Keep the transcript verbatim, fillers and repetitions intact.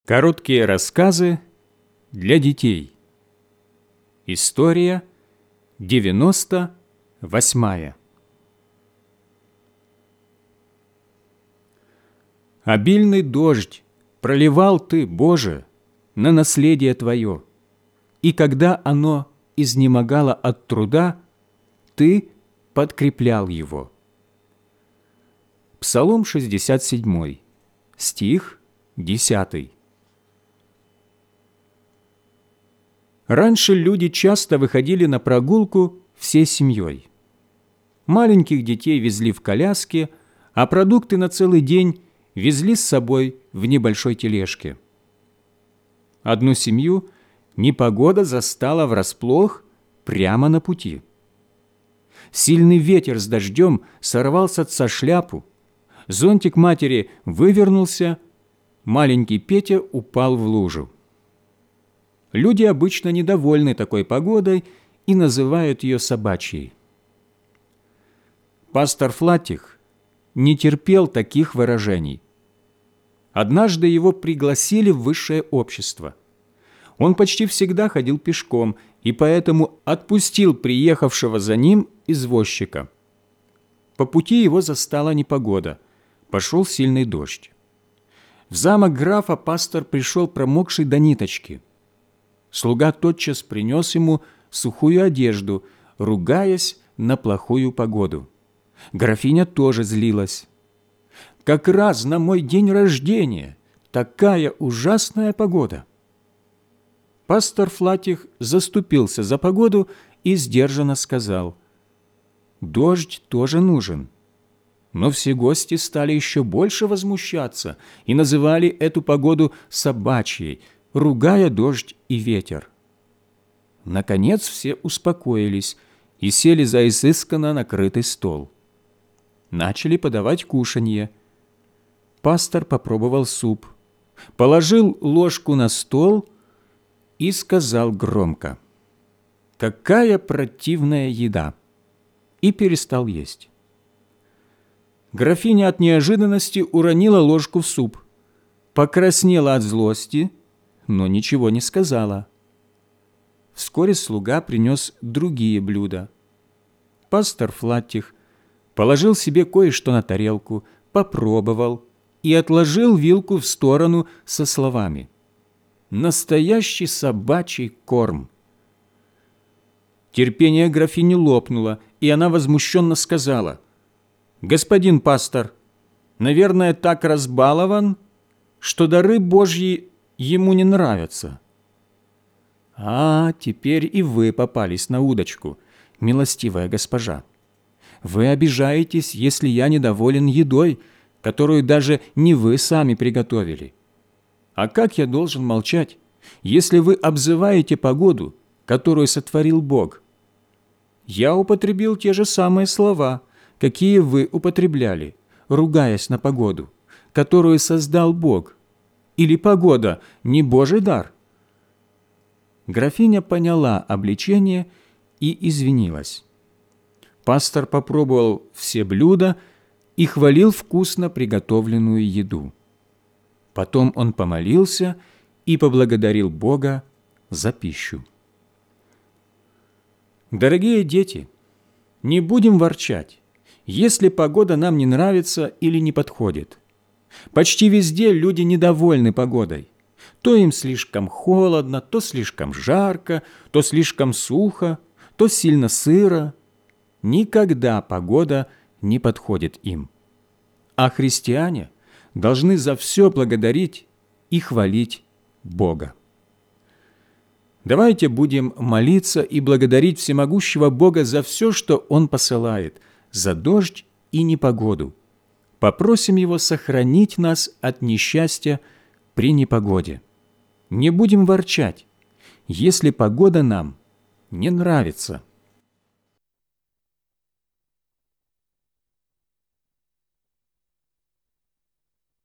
Короткие рассказы для детей. История девяносто восьмая. Обильный дождь проливал Ты, Боже, на наследие Твое, и когда оно изнемогало от труда, Ты подкреплял его. Псалом шестьдесят семь, стих десятый. Раньше люди часто выходили на прогулку всей семьей. Маленьких детей везли в коляске, а продукты на целый день везли с собой в небольшой тележке. Одну семью непогода застала врасплох прямо на пути. Сильный ветер с дождем сорвался со шляпу, зонтик матери вывернулся, маленький Петя упал в лужу. Люди обычно недовольны такой погодой и называют ее собачьей. Пастор Флатих не терпел таких выражений. Однажды его пригласили в высшее общество. Он почти всегда ходил пешком и поэтому отпустил приехавшего за ним извозчика. По пути его застала непогода, пошел сильный дождь. В замок графа пастор пришел промокший до ниточки. Слуга тотчас принес ему сухую одежду, ругаясь на плохую погоду. Графиня тоже злилась. «Как раз на мой день рождения! Такая ужасная погода!» Пастор Флатих заступился за погоду и сдержанно сказал: «Дождь тоже нужен». Но все гости стали еще больше возмущаться и называли эту погоду собачьей, ругая дождь и ветер. Наконец все успокоились и сели за изысканно накрытый стол. Начали подавать кушанье. Пастор попробовал суп, положил ложку на стол и сказал громко: «Какая противная еда!» и перестал есть. Графиня от неожиданности уронила ложку в суп, покраснела от злости, но ничего не сказала. Вскоре слуга принес другие блюда. Пастор Флатих положил себе кое-что на тарелку, попробовал и отложил вилку в сторону со словами: «Настоящий собачий корм». Терпение графини лопнуло, и она возмущенно сказала: «Господин пастор, наверное, так разбалован, что дары Божьи ему не нравятся». «А, теперь и вы попались на удочку, милостивая госпожа. Вы обижаетесь, если я недоволен едой, которую даже не вы сами приготовили. А как я должен молчать, если вы обзываете погоду, которую сотворил Бог? Я употребил те же самые слова, какие вы употребляли, ругаясь на погоду, которую создал Бог. Или погода не Божий дар?» Графиня поняла обличение и извинилась. Пастор попробовал все блюда и хвалил вкусно приготовленную еду. Потом он помолился и поблагодарил Бога за пищу. Дорогие дети, не будем ворчать, если погода нам не нравится или не подходит. Почти везде люди недовольны погодой. То им слишком холодно, то слишком жарко, то слишком сухо, то сильно сыро. Никогда погода не подходит им. А христиане должны за все благодарить и хвалить Бога. Давайте будем молиться и благодарить всемогущего Бога за все, что Он посылает, за дождь и непогоду. Попросим Его сохранить нас от несчастья при непогоде. Не будем ворчать, если погода нам не нравится.